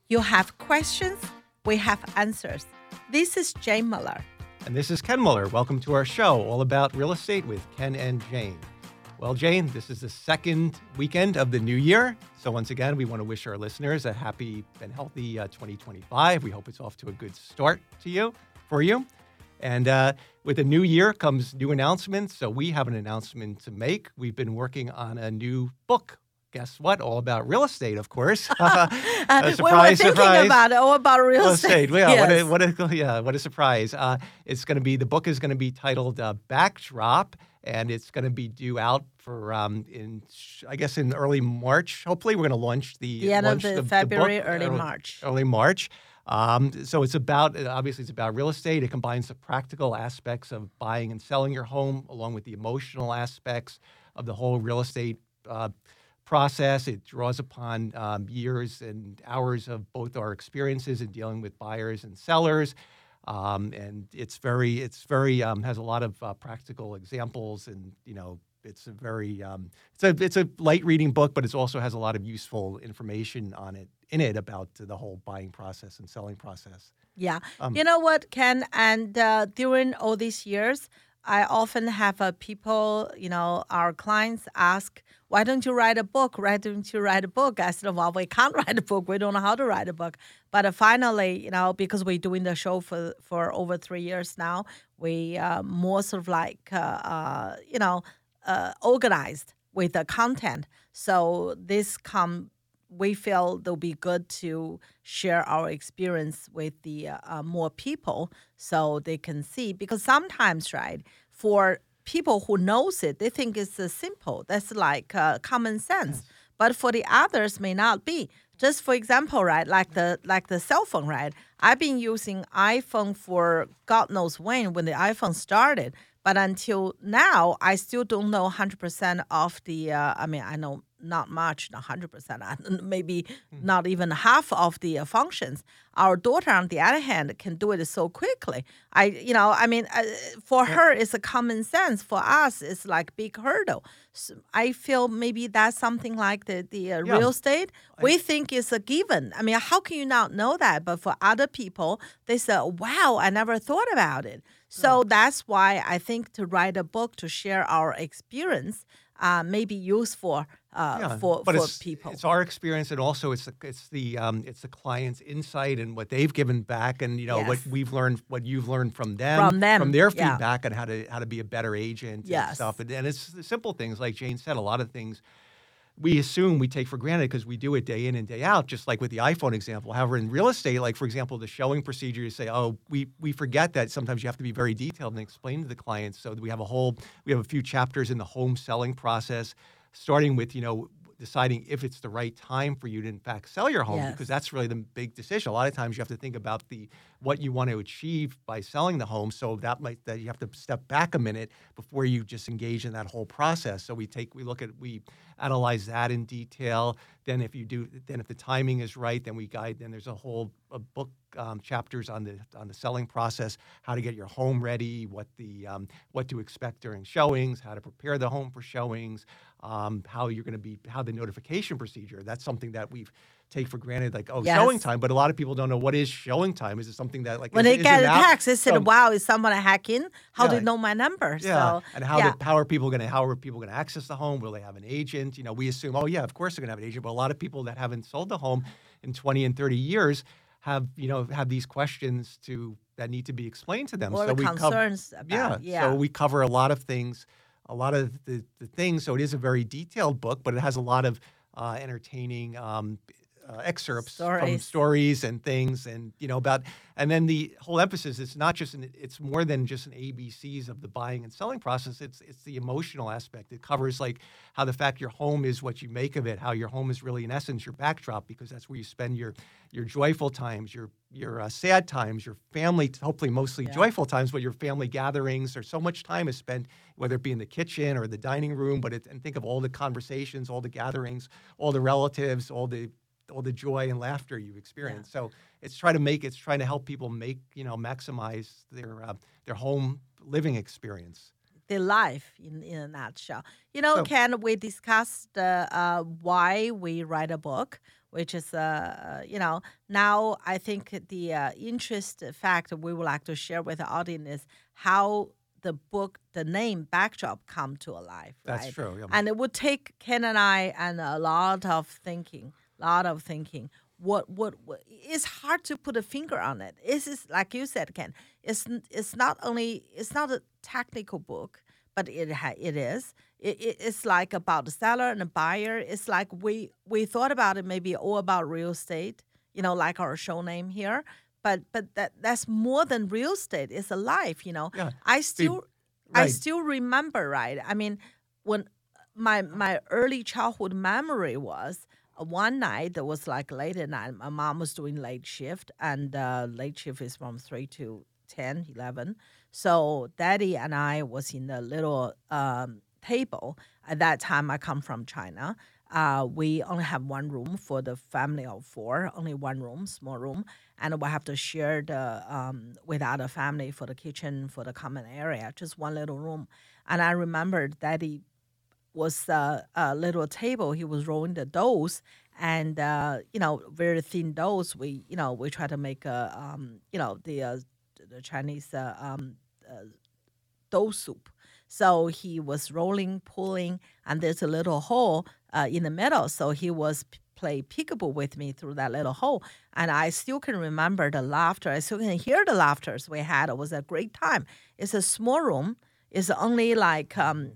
You have questions, we have answers. This is Jane Muller. And this is Ken Muller. Welcome to our show, all about real estate with Ken and Jane. Well, Jane, this is the second weekend of the new year. So once again, we want to wish our listeners a happy and healthy 2025. We hope it's off to a good start for you. And with a new year comes new announcements. So we have an announcement to make. We've been working on a new book. Guess what? All about real estate, of course. Surprise, we were thinking about it, all about real estate. Yeah, yes. what a surprise. The book is going to be titled Backdrop, and it's going to be due out for, in early March. Hopefully, we're going to launch the end of February, the book, early March. Early March. So it's about real estate. It combines the practical aspects of buying and selling your home, along with the emotional aspects of the whole real estate process. It draws upon years and hours of both our experiences in dealing with buyers and sellers, and it's very has a lot of practical examples, and it's a very it's a light reading book, but it also has a lot of useful information in it about the whole buying process and selling process. Yeah, you know what, Ken, and during all these years, I often have people, our clients ask, why don't you write a book? Why don't you write a book? I said, well, we can't write a book. We don't know how to write a book. But finally, because we're doing the show for over 3 years now, we more sort of like, organized with the content. So we feel it'll be good to share our experience with the more people so they can see. Because sometimes, right, for people who knows it, they think it's simple. That's like common sense. Yes. But for the others, may not be. Just for example, right, like the cell phone, right? I've been using iPhone for God knows when the iPhone started. But until now, I still don't know 100% of the, I know not much, not 100%, maybe not even half of the functions. Our daughter, on the other hand, can do it so quickly. For her, it's a common sense. For us, it's like big hurdle. So I feel maybe that's something like the real estate. We think it's a given. How can you not know that? But for other people, they say, wow, I never thought about it. So that's why I think to write a book to share our experience may be useful for people. It's our experience, and also it's the client's insight and what they've given back, and what we've learned, what you've learned from their feedback, and how to be a better agent and stuff. And it's the simple things, like Jane said. A lot of things we take for granted because we do it day in and day out, just like with the iPhone example. However, in real estate, like for example, the showing procedure, you say, we forget that sometimes you have to be very detailed and explain to the clients. So we have a few chapters in the home selling process, starting with, deciding if it's the right time for you to in fact sell your home, because that's really the big decision. A lot of times you have to think about what you want to achieve by selling the home. So that you have to step back a minute before you just engage in that whole process. So we analyze that in detail. Then if the timing is right, then we guide. Then there's a book chapters on the selling process, how to get your home ready, what to expect during showings, how to prepare the home for showings, how the notification procedure. That's something that we've take for granted, like showing time. But a lot of people don't know what is showing time. Is it something that when they get a text, they said, "Wow, is someone a hack in? How do you know my number?" Yeah. So, and how are people going to access the home? Will they have an agent? We assume, of course they're going to have an agent. But a lot of people that haven't sold the home in 20 and 30 years have these questions that need to be explained to them. Or so concerns about. So we cover a lot of things, a lot of the things. So it is a very detailed book, but it has a lot of entertaining excerpts from stories and things, and and then the whole emphasis is it's more than just an ABCs of the buying and selling process. It's the emotional aspect. It covers like how the fact your home is what you make of it, how your home is really in essence your backdrop, because that's where you spend your joyful times, your sad times, your family, hopefully mostly joyful times, but your family gatherings. There's so much time is spent, whether it be in the kitchen or the dining room, and think of all the conversations, all the gatherings, all the relatives, all the joy and laughter you experience. So it's trying to help people maximize their home living experience. Their life in a nutshell. Ken, we discussed why we write a book. which is, now I think the interest fact we would like to share with the audience is how the book, the name Backdrop come to life. Right? That's true. Yeah. And it would take Ken and I and a lot of thinking. What it's hard to put a finger on it. It's like you said, Ken. It's not a technical book, but it is. It's like about the seller and the buyer. It's like we thought about it maybe all about real estate, like our show name here. But that's more than real estate. It's a life, Yeah. I still remember, right? I mean, when my early childhood memory was one night, there was like late at night. My mom was doing late shift, and late shift is from 3 to 10, 11. So Daddy and I was in the little table. At that time, I come from China. We only have one room for the family of 4, only one room, small room. And we have to share with other family for the kitchen, for the common area, just one little room. And I remember Daddy was a little table. He was rolling the doughs, and very thin doughs. We try to make the Chinese dough soup. So he was rolling, pulling, and there's a little hole in the middle. So he was play peekaboo with me through that little hole. And I still can remember the laughter. I still can hear the laughters we had. It was a great time. It's a small room. It's only like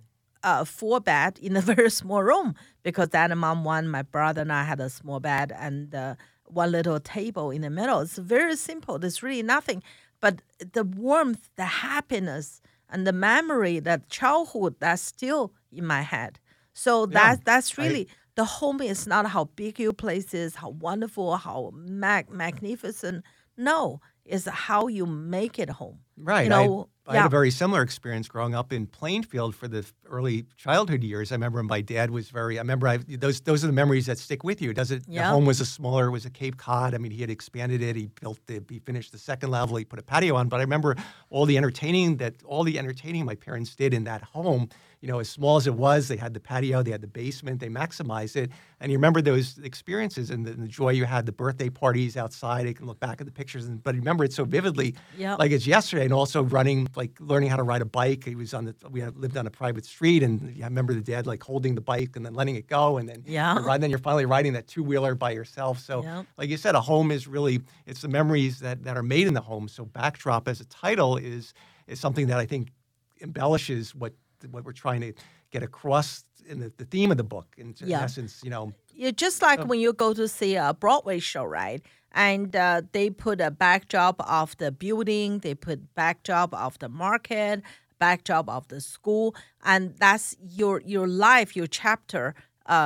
4 bed in a very small room, because Dad and Mom one, my brother and I had a small bed and one little table in the middle. It's very simple. There's really nothing. But the warmth, the happiness, and the memory, that childhood, that's still in my head. So that's really, the home is not how big your place is, how wonderful, how magnificent. No, it's how you make it home. Right. I had a very similar experience growing up in Plainfield for the early childhood years. I remember my dad was those are the memories that stick with you. The home was it was a Cape Cod. I mean, he had expanded it. He finished the second level. He put a patio on. But I remember all the entertaining my parents did in that home. As small as it was, they had the patio, they had the basement, they maximized it. And you remember those experiences and the joy you had, the birthday parties outside. You can look back at the pictures, but remember it so vividly, like it's yesterday. And also learning how to ride a bike. We lived on a private street, and I remember the dad holding the bike and then letting it go, and then you're finally riding that 2-wheeler by yourself. So, like you said, a home is really, it's the memories that are made in the home. So Backdrop as a title is something that I think embellishes what we're trying to get across in the theme of the book. In essence, Yeah, just like when you go to see a Broadway show, right? And they put a backdrop of the building, they put backdrop of the market, backdrop of the school, and that's your life, your chapter,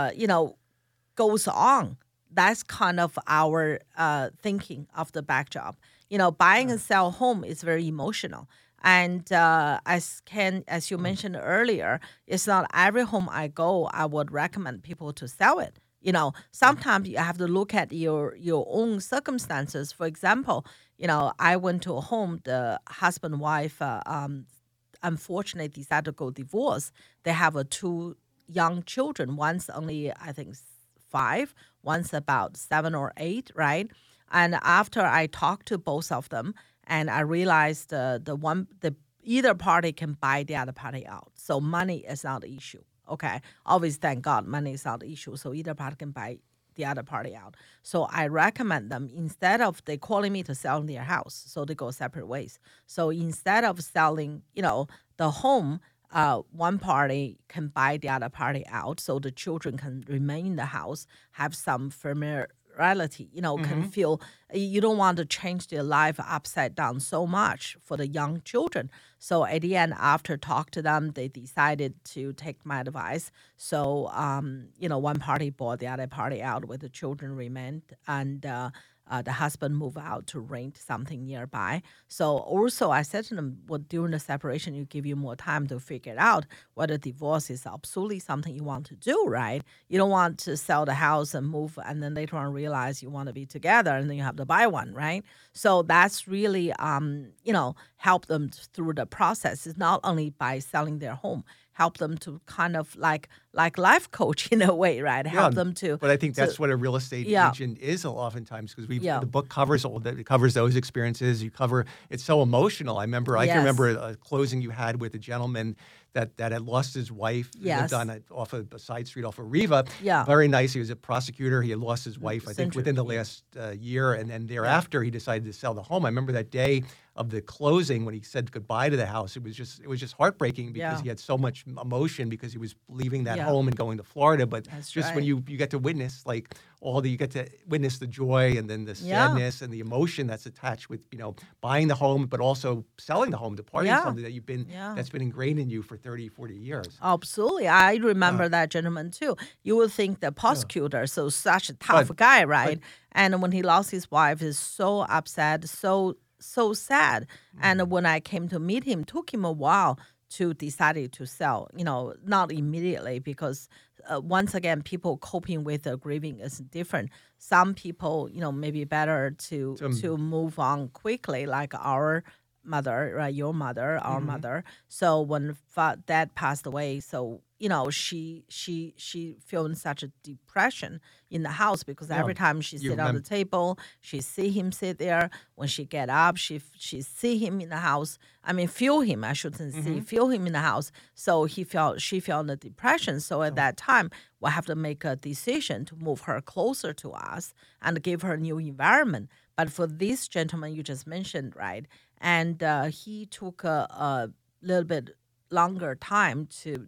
goes on. That's kind of our thinking of the backdrop. Buying and sell home is very emotional. And as you mentioned earlier, it's not every home I go, I would recommend people to sell it. Sometimes you have to look at your own circumstances. For example, I went to a home, the husband and wife unfortunately decided to go divorce. They have 2 young children. One's only, I think, 5. One's about 7 or 8, right? And after I talked to both of them, and I realized either party can buy the other party out. So money is not the issue. Okay. Always, thank God, money is not the issue. So either party can buy the other party out. So I recommend them, instead of they calling me to sell their house, so they go separate ways. So instead of selling, the home, one party can buy the other party out, so the children can remain in the house, have some familiarity, can feel, you don't want to change their life upside down so much for the young children. So at the end, after talk to them, they decided to take my advice. So, one party bought the other party out, with the children remained, and the husband moved out to rent something nearby. So also I said to them, well, during the separation, you give you more time to figure it out whether divorce is absolutely something you want to do, right? You don't want to sell the house and move and then later on realize you want to be together and then you have to buy one, right? So that's really, help them through the process. It's not only by selling their home, help them to kind of like life coach in a way, right? Help them to. But I think that's what a real estate agent is oftentimes, because the book covers it covers those experiences. It's so emotional. I can remember a closing you had with a gentleman that had lost his wife. Yes. Lived off a side street off of Riva. Yeah. Very nice. He was a prosecutor. He had lost his wife, I think, within the last year. And then thereafter, he decided to sell the home. I remember that day of the closing when he said goodbye to the house. It was just heartbreaking because he had so much emotion because he was leaving that home and going to Florida. But when you get to witness you get to witness the joy and then the sadness and the emotion that's attached with buying the home, but also selling the home, departing something that that's been ingrained in you for 30, 40 years. Absolutely. I remember that gentleman too. You would think the prosecutor, so such a tough guy, right? And when he lost his wife, he's so upset, so sad. And when I came to meet him, it took him a while to decide to sell, not immediately, because once again, people coping with the grieving is different. Some people, maybe better to move on quickly, like our mother, right? Your mother, our mother. So when dad passed away, so she feeling such a depression in the house because every time she sit on the table, she see him sit there. When she get up, she see him in the house. I mean, feel him. I shouldn't say feel him in the house. So she felt the depression. So at that time, we have to make a decision to move her closer to us and give her a new environment. But for this gentleman you just mentioned, right? And he took a little bit longer time to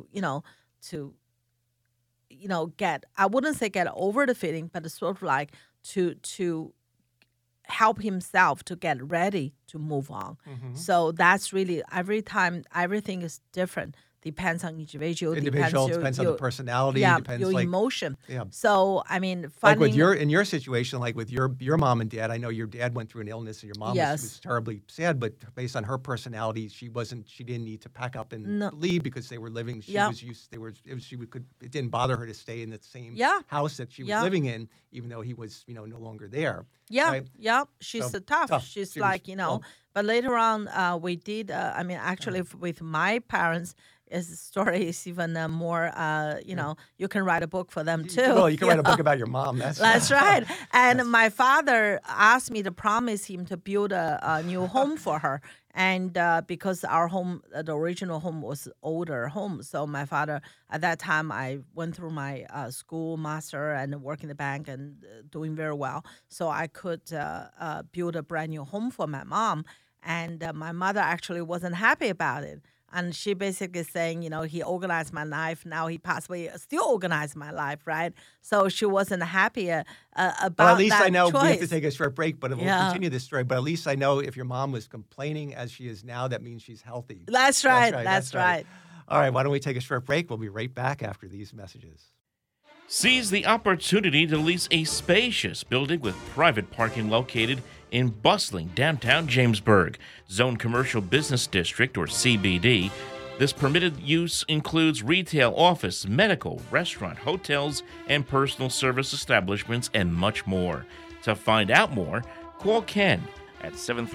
get, I wouldn't say get over the feeling, but sort of like to help himself to get ready to move on. So that's really, every time everything is different. Depends on individual. Depends on the personality. Depends your emotion. Yeah. So I mean, like in your situation, like with your mom and dad. I know your dad went through an illness, and your mom was terribly sad. But based on her personality, she didn't need to pack up and leave because they were living. She was used. It didn't bother her to stay in the same house that she was living in, even though he was no longer there. Yeah, right? yeah. She's tough. She's like But later on, we did. Actually, with my parents. The story is even more, you can write a book for them too. Well, you can write a book about your mom. That's right. And my father asked me to promise him to build a new home for her. And because our home, the original home was older home. So my father, at that time, I went through my school master and work in the bank and doing very well. So I could build a brand new home for my mom. And my mother actually wasn't happy about it. And she basically saying, he organized my life. Now he possibly still organized my life, right? So she wasn't happy about that But at least I know choice. We have to take a short break, but we'll continue this story. But at least I know if your mom was complaining as she is now, that means she's healthy. That's right. That's right. All right, why don't we take a short break? We'll be right back after these messages. Seize the opportunity to lease a spacious building with private parking located in bustling downtown Jamesburg, Zone Commercial Business District, or CBD. This permitted use includes retail, office, medical, restaurant, hotels, and personal service establishments, and much more. To find out more, call Ken at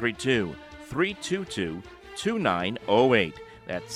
732-322-2908. That's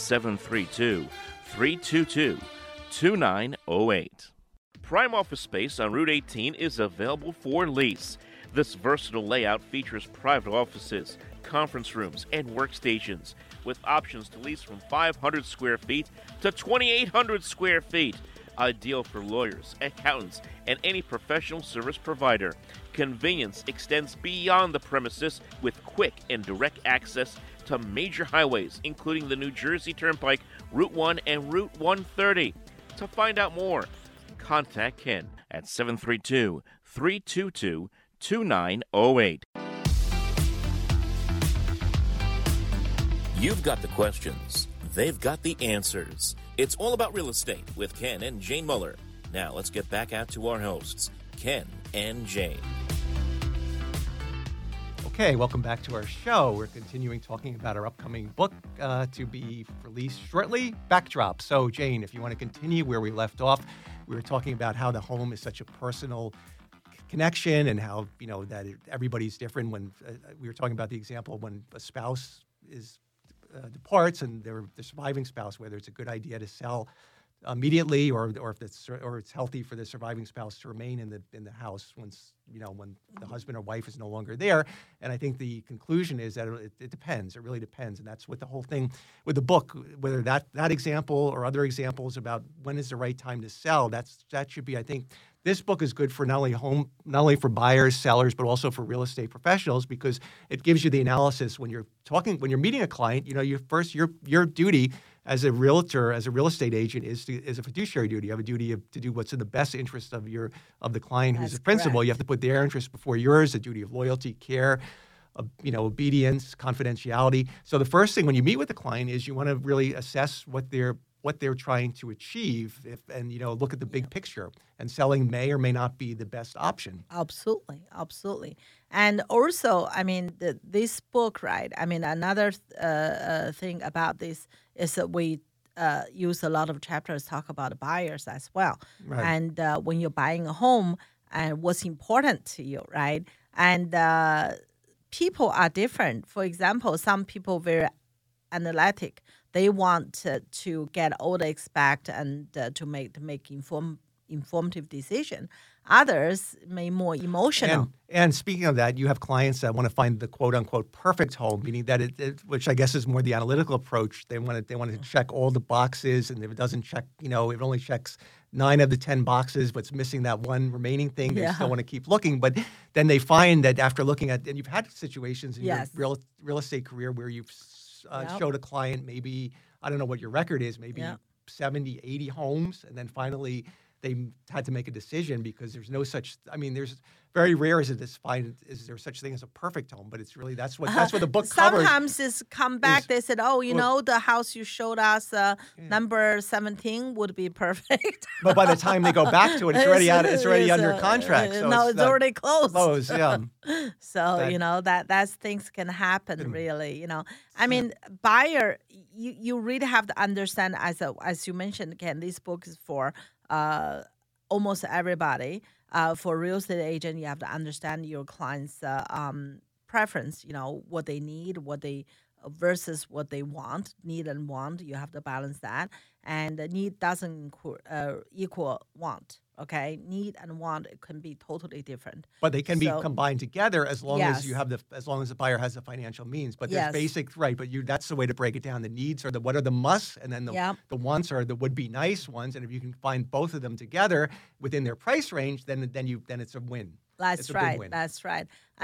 732-322-2908. Prime office space on Route 18 is available for lease. This versatile layout features private offices, conference rooms, and workstations, with options to lease from 500 square feet to 2,800 square feet. Ideal for lawyers, accountants, and any professional service provider. Convenience extends beyond the premises with quick and direct access to major highways, including the New Jersey Turnpike, Route 1, and Route 130. To find out more, contact Ken at 732-322-2908. You've got the questions. They've got the answers. It's all about real estate with Ken and Jane Muller. Now let's get back out to our hosts, Ken and Jane. Okay, welcome back to our show. We're continuing talking about our upcoming book to be released shortly, Backdrop. So, Jane, if you want to continue where we left off, we were talking about how the home is such a personal connection and how, everybody's different. When we were talking about the example when a spouse is departs and the surviving spouse, whether it's a good idea to sell immediately, or if it's healthy for the surviving spouse to remain in the house when the husband or wife is no longer there. And I think the conclusion is that it depends. It really depends, and that's what the whole thing with the book, whether that example or other examples about when is the right time to sell. That should be, I think. This book is good for not only for buyers, sellers, but also for real estate professionals, because it gives you the analysis when you're meeting a client. Your duty as a realtor, as a real estate agent, is a fiduciary duty. You have a duty to do what's in the best interest of the client who's the principal. You have to put their interest before yours. A duty of loyalty, care, obedience, confidentiality. So the first thing when you meet with the client is you want to really assess what they're trying to achieve, and look at the big picture. And selling may or may not be the best option. Absolutely. And also, this book, right? Another thing about this is that we use a lot of chapters talk about buyers as well. Right. And when you're buying a home, and what's important to you, right? And people are different. For example, some people very analytic. They want to get all the expect and to make informative decision. Others may more emotional. And speaking of that, you have clients that want to find the quote unquote perfect home, meaning that which I guess is more the analytical approach. They want to check all the boxes, and if it doesn't check, it only checks 9 of the 10 boxes, but it's missing that one remaining thing. They still want to keep looking, but then they find that after looking at, and you've had situations in your real estate career where you've showed a client maybe, I don't know what your record is, maybe 70, 80 homes, and then finally they had to make a decision because there's no such, there's very rare is there such thing as a perfect home, but it's really, that's what the book covers. Sometimes it's come back, they said, the house you showed us, number 17 would be perfect. But by the time they go back to it, it's already under contract. So it's already closed. Yeah. So, that's things can happen really, buyer, you really have to understand, as you mentioned, Ken, this book is for almost everybody. For real estate agent, you have to understand your client's preference, what they need, what they versus what they want, need and want. You have to balance that. And need doesn't equal want. Okay, need and want, it can be totally different. But they can be combined together as long as you have as long as the buyer has the financial means. But there's basic, right? But that's the way to break it down. The needs are what are the musts, and then the wants are the would-be nice ones. And if you can find both of them together within their price range, then it's a win. That's right. That's right.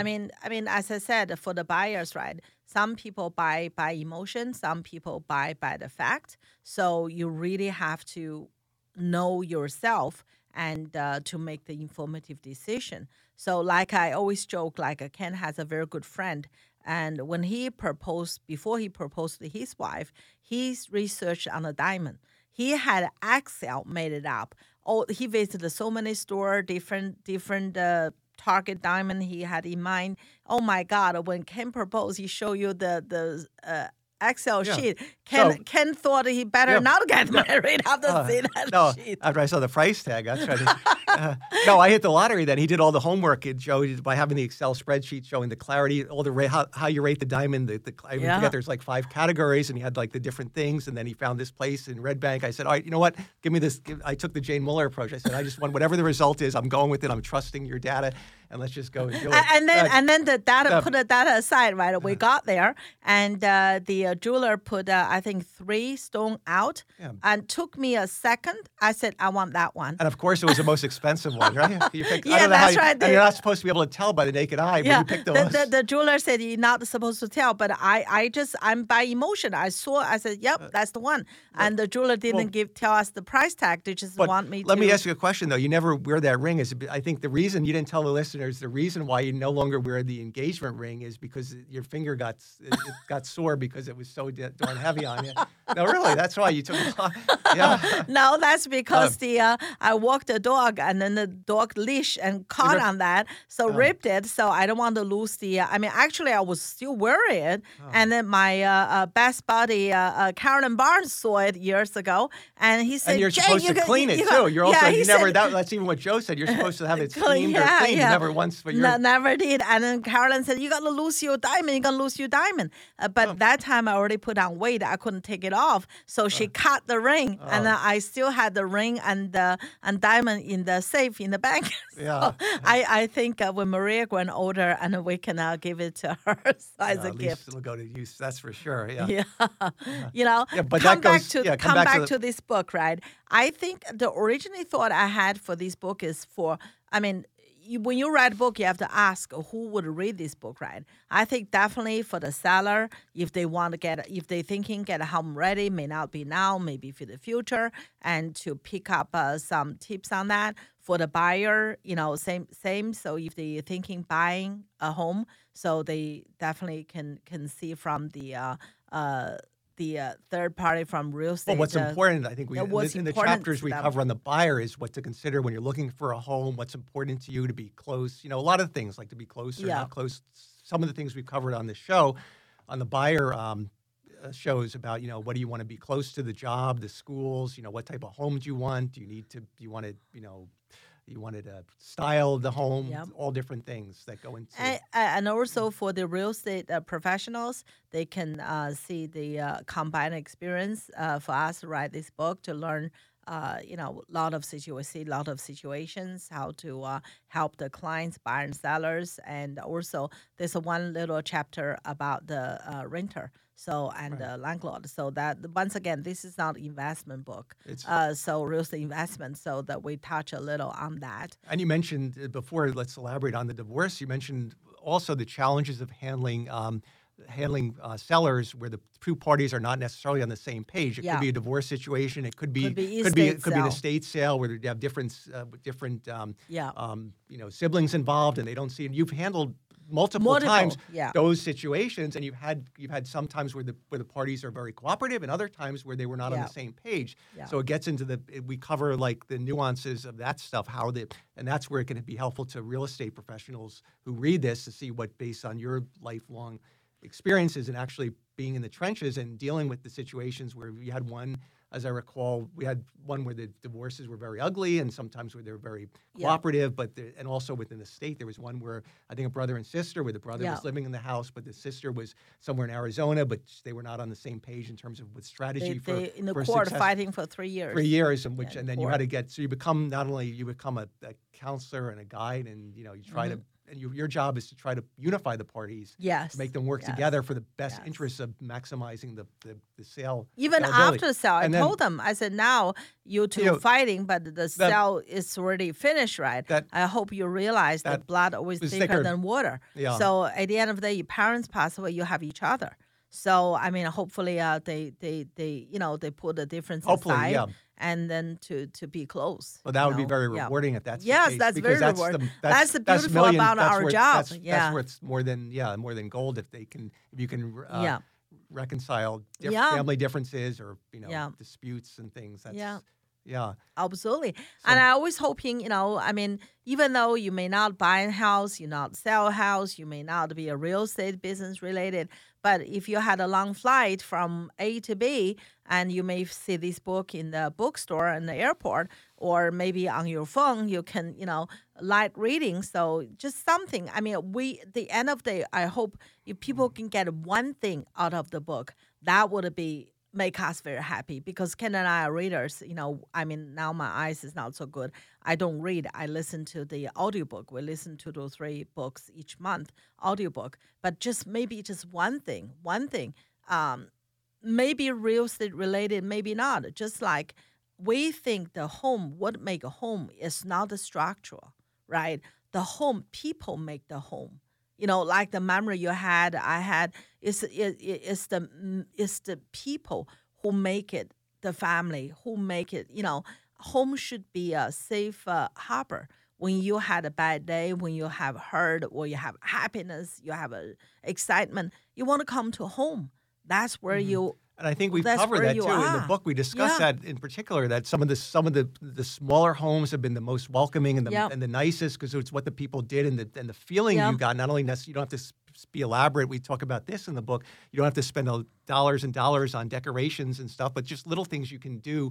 As I said, for the buyers, right? Some people buy by emotion. Some people buy by the fact. So you really have to know yourself and to make the informative decision. So like I always joke, Ken has a very good friend. And when before he proposed to his wife, he's researched on a diamond. He had Excel made it up. He visited so many stores, different target diamond he had in mind. Oh my God, when Ken proposed, he showed you the Excel sheet. Ken thought he better not get married after seeing that sheet. After I saw the price tag, that's right. No, I hit the lottery then. He did all the homework by having the Excel spreadsheet showing the clarity, all the how you rate the diamond. I forget there's 5 categories, and he had the different things. And then he found this place in Red Bank. I said, all right, you know what? Give me this. I took the Jane Muller approach. I said, I just want whatever the result is. I'm going with it. I'm trusting your data. And let's just go and do it. And then the data, put the data aside, right? We got there, and the jeweler put, I think, 3 stone out, and took me a second. I said, I want that one. And of course, it was the most expensive one, right? That's right. And you're not supposed to be able to tell by the naked eye, but you picked the jeweler said you're not supposed to tell, but I'm by emotion. I said, yep, that's the one. And the jeweler didn't tell us the price tag. They just want me to. Let me ask you a question, though. You never wear that ring. I think the reason you didn't tell the listeners, the reason why you no longer wear the engagement ring is because your finger got sore because it was so darn heavy on you. No, really, that's why you took it off. Yeah. No, that's because I walked the dog, and then the dog leash and caught on that, so ripped it. So I don't want to lose the. Actually, I was still worried, and then my best buddy Carolyn Barnes saw it years ago, and he said, "And you're supposed to clean it too. You're also that's even what Joe said. You're supposed to have it steamed or cleaned. You never once. But never did. And then Carolyn said, "You're gonna lose your diamond. You're gonna lose your diamond." But that time I already put on weight. I couldn't take it off, so she cut the ring, and I still had the ring and diamond in the safe in the bank. So I think when Maria grows older, and we can give it to her as a gift. It'll go to use. That's for sure. But come back to this book, right? I think the original thought I had for this book is when you write a book, you have to ask who would read this book, right? I think definitely for the seller, if they thinking get a home ready, may not be now, maybe for the future, and to pick up some tips on that. For the buyer, same. So if they're thinking buying a home, so they definitely can see from the third party from real estate. Well, what's important, I think, in the chapters we cover on the buyer is what to consider when you're looking for a home, what's important to you to be close. A lot of things like to be close or not close. Some of the things we've covered on the show, on the buyer shows about, what do you want to be close to the job, the schools, what type of home do you want? Do you want to style the home, all different things that go into it. And also for the real estate professionals, they can see the combined experience for us to write this book to learn, a lot of situations, how to help the clients, buyers and sellers. And also there's one little chapter about the renter. The landlord. So that once again, this is not investment book. It's so real estate investment. So that we touch a little on that. And you mentioned before. Let's elaborate on the divorce. You mentioned also the challenges of handling sellers where the two parties are not necessarily on the same page. It could be a divorce situation. It could be an estate sale where you have different siblings involved and they don't see. And you've handled multiple times those situations, and you've had some times where the parties are very cooperative, and other times where they were not on the same page. So it gets into we cover like the nuances of that stuff, and that's where it can be helpful to real estate professionals who read this to see what, based on your lifelong experiences and actually being in the trenches and dealing with the situations where you had one. As I recall, we had one where the divorces were very ugly and sometimes where they were very cooperative, and also within the state, there was one where I think a brother and sister, where the brother was living in the house, but the sister was somewhere in Arizona, but they were not on the same page in terms of what strategy they in the court fighting for 3 years. 3 years, and then you had to so you become a counselor and a guide, and you try to. And your job is to try to unify the parties, to make them work together for the best interests of maximizing the sale. Even after the sale, I told them, I said, now you two fighting, but the sale is already finished, right? I hope you realize that blood always thicker than water. Yeah. So at the end of the day, your parents pass away, you have each other. So hopefully they put the difference aside. And then to be close. Well, that would be very rewarding if that's the case. Yes, that's very rewarding. That's the beautiful about our job. That's where it's more than gold if you can reconcile family differences or disputes and things. That's, absolutely. And I always hoping, even though you may not buy a house, you not sell a house, you may not be a real estate business related, but if you had a long flight from A to B, and you may see this book in the bookstore in the airport, or maybe on your phone, you can, light reading. So just something. At the end of the day, I hope if people can get one thing out of the book, that would make us very happy, because Ken and I are readers. Now my eyes is not so good. I don't read. I listen to the audiobook. We listen to those 3 books each month, audiobook. But maybe just one thing, maybe real estate related, maybe not. Just like we think the home, what make a home is not the structural, right? The home, people make the home. Like the memory you had, I had, it's the people who make it, the family who make it. Home should be a safe harbor. When you had a bad day, when you have hurt, or you have happiness, you have excitement, you want to come to home. That's where you. And I think we've covered that too in the book. We discussed that in particular, that some of the smaller homes have been the most welcoming and the nicest, because it's what the people did and the feeling you got. Not only you don't have to be elaborate. We talk about this in the book. You don't have to spend dollars and dollars on decorations and stuff, but just little things you can do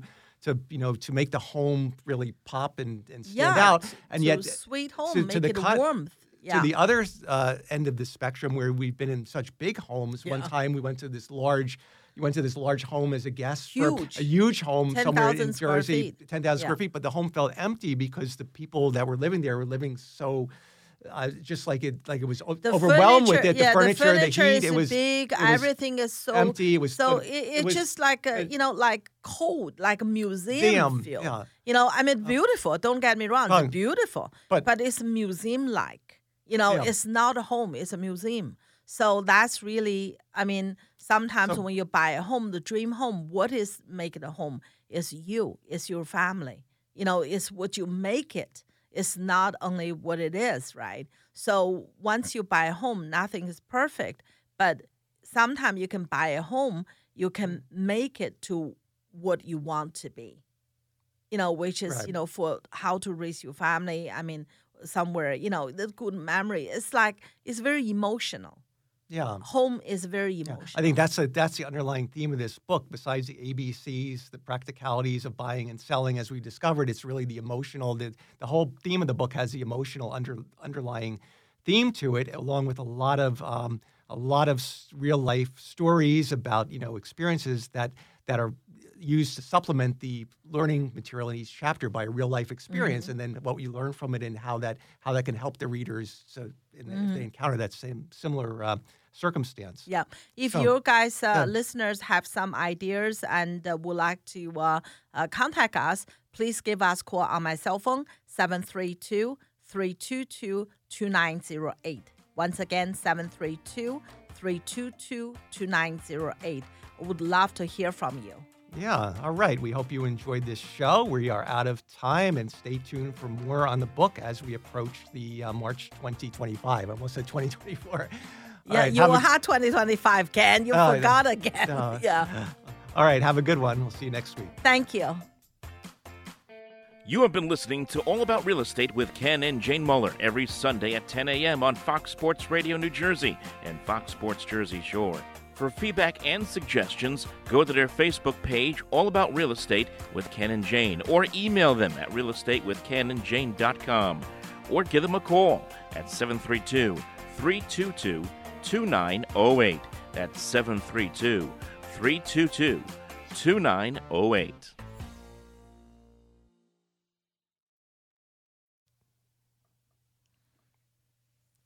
to make the home really pop and stand out. And yet, sweet home, make it warmth. To the other end of the spectrum, where we've been in such big homes. One time we went to this large home as a guest. Huge. A huge home somewhere in Jersey, 10,000 square feet. But the home felt empty because the people that were living there were living so just like it was overwhelmed with it. The furniture, the heat, it was big. Everything is so empty. It was it's just like like cold, like a museum feel. Yeah. Beautiful. Don't get me wrong, it's beautiful, but it's museum-like. It's not a home; it's a museum. So that's really, sometimes when you buy a home, the dream home, what is making a home is you, it's your family. It's what you make it. It's not only what it is, right? So once you buy a home, nothing is perfect, but sometimes you can buy a home, you can make it to what you want to be, which is, right. For how to raise your family. Somewhere, the good memory. It's very emotional. Yeah. Home is very emotional. I think that's the underlying theme of this book. Besides the ABCs, the practicalities of buying and selling, as we discovered, it's really the emotional. The whole theme of the book has the emotional underlying theme to it, along with a lot of real life stories about experiences that are used to supplement the learning material in each chapter by a real life experience, and then what we learn from it and how that can help the readers if they encounter that similar circumstance. Yeah. If you guys listeners have some ideas and would like to contact us, please give us a call on my cell phone 732-322-2908. Once again, 732-322-2908. I would love to hear from you. Yeah, all right. We hope you enjoyed this show. We are out of time, and stay tuned for more on the book as we approach the March 2025. I almost said 2024. Yeah, right, you will have 2025, Ken. You forgot again. No. Yeah. All right, have a good one. We'll see you next week. Thank you. You have been listening to All About Real Estate with Ken and Jane Muller every Sunday at 10 a.m. on Fox Sports Radio New Jersey and Fox Sports Jersey Shore. For feedback and suggestions, go to their Facebook page, All About Real Estate with Ken and Jane, or email them at realestatewithkenandjane.com, or give them a call at 732-322-2908. That's 732-322-2908.